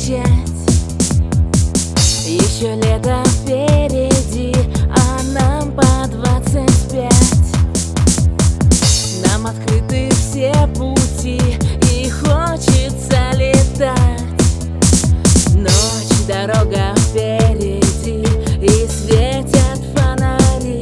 начать. Еще лето впереди, а нам по 25. Нам открыты все пути и хочется летать. Ночь, дорога впереди и светят фонари.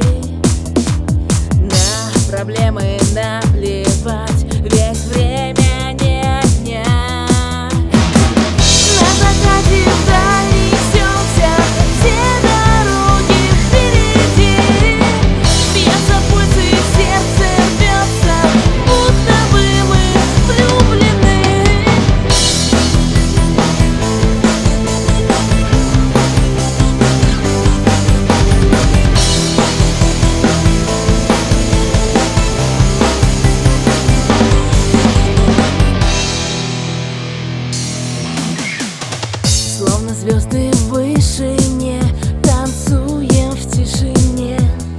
На проблемы наплевать, ведь время не отнять. На закате вдаль несемся, все дороги впереди. Бьется пульс и сердце рвется, будто бы мы влюблены. Словно звезды в вышине, танцуем в тишине.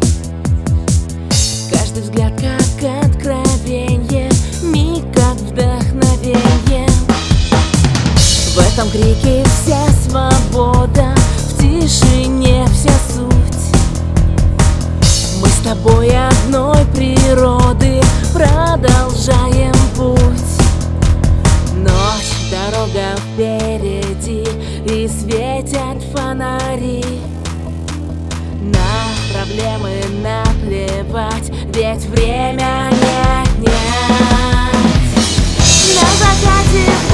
Каждый взгляд как откровенье, миг как вдохновенье. В этом крике вся свобода, в тишине вся суть. Мы с тобой одной природы, продолжаем путь. Ночь, дорога впереди и светят фонари. На проблемы наплевать, ведь время не отнять. На закате